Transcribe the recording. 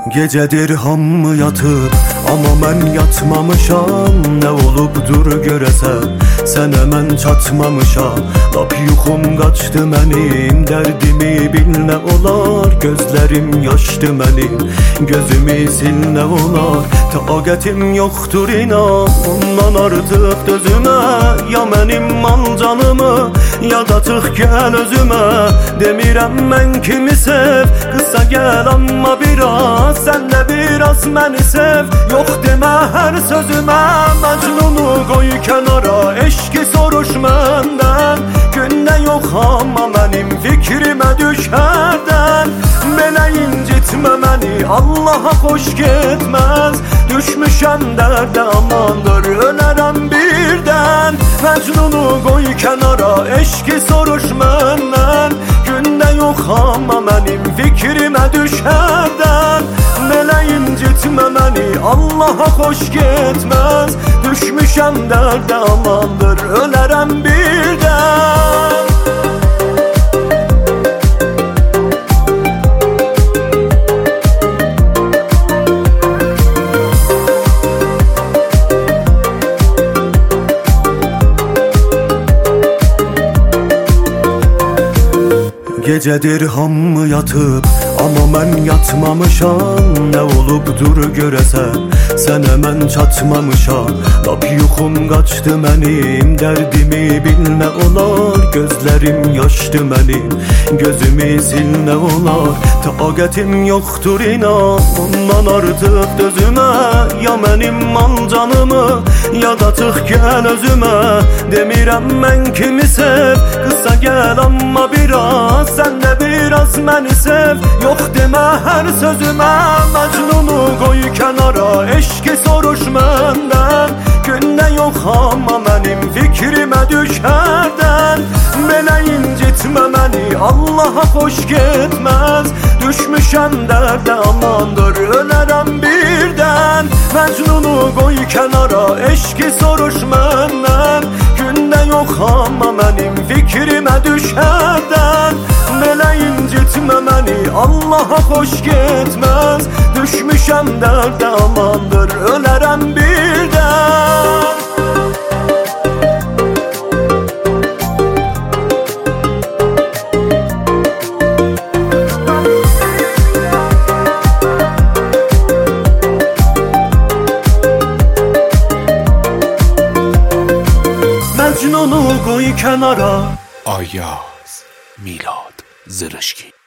Gecedir hamı yatıp ama ben yatmamışam. Ne olubdur görəsən, sən hemen çatmamışam. Lap yuxum qaçdı mənim, dərdimi bil nə olar. Gözlərim yaşdı mənim, gözümü sil nə olar. Taqətim yoxdur inan, ondan artıq dözümə. Ya mənim mal canımı, ya da çıx gəl özümə. Demirəm mən kimi sev, qısa gəl amma biraz. Sən də biraz məni sev, yox demə hər sözümə. Məcnunu qoy kənara, eşki soruş məndən. Gündə yox amma mənim fikrimə düşərdən. Belə incitmə məni, Allaha xoş getməz. Düşmüşəm dərdə amandır, ölərəm birdən. Məcnunu qoy kənara, eşki soruş məndən. Gündə yox amma mənim fikrimə düşərdən. Belə incitmə məni, Allaha xoş getməz. Düşmüşəm dərdə amandır, ölərəm birdən. Gecedir hamı yatıp ama ben yatmamışam. Ne olubdur görəsən, sən hemen çatmamışam. Lap yuxum qaçdı mənim, dərdimi bil nə olar. Gözlərim yaşdı mənim, gözümü sil nə olar. Taqətim yoxdur inan, ondan artıq dözümə. Ya mənim mal canımı, ya da çıx gəl özümə. Demirəm mən kimi sev, qısa gəl amma biraz. Sən də biraz məni sev, yox demə hər sözümə. Məcnunu qoy kənara, eşki soruş məndən. Gündə yox amma mənim fikrimə düşərdən. Belə incitmə məni, Allaha xoş getməz. Düşmüşəm dərdə amandır, ölərəm birdən. Məcnunu qoy kənara, eşki soruş məndən. Gündə yox amma mənim fikrimə düşərdən. Belə incitmə məni, Allaha xoş getməz. Düşmüşəm dərdə amandır, ölərəm birdən. Məcnunu qoy kənara. Ayaz Milad Zırışki.